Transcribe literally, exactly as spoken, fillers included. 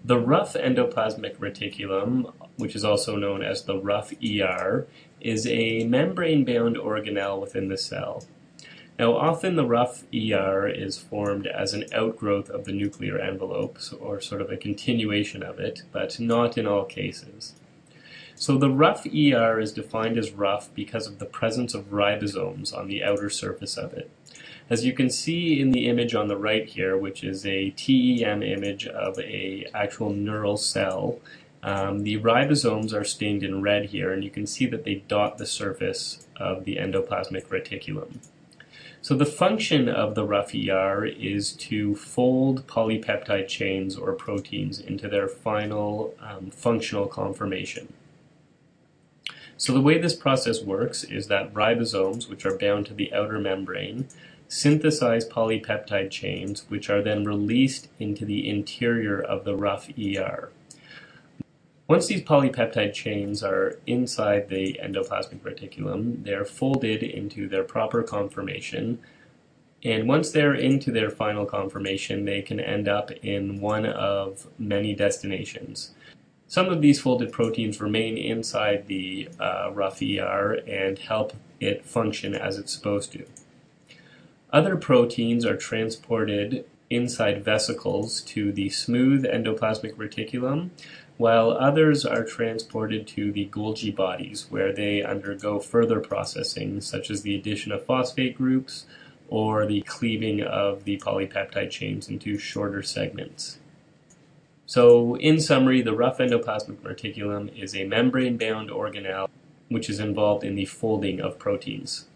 The rough endoplasmic reticulum, which is also known as the rough E R, is a membrane-bound organelle within the cell. Now, often the rough E R is formed as an outgrowth of the nuclear envelope, or sort of a continuation of it, but not in all cases. So the rough E R is defined as rough because of the presence of ribosomes on the outer surface of it. As you can see in the image on the right here, which is a T E M image of a actual neural cell, um, the ribosomes are stained in red here, and you can see that they dot the surface of the endoplasmic reticulum. So the function of the rough E R is to fold polypeptide chains or proteins into their final um, functional conformation. So the way this process works is that ribosomes, which are bound to the outer membrane, synthesize polypeptide chains, which are then released into the interior of the rough E R. Once these polypeptide chains are inside the endoplasmic reticulum, they're folded into their proper conformation, and once they're into their final conformation, they can end up in one of many destinations. Some of these folded proteins remain inside the uh, rough E R and help it function as it's supposed to. Other proteins are transported inside vesicles to the smooth endoplasmic reticulum, while others are transported to the Golgi bodies, where they undergo further processing, such as the addition of phosphate groups or the cleaving of the polypeptide chains into shorter segments. So, in summary, the rough endoplasmic reticulum is a membrane-bound organelle which is involved in the folding of proteins.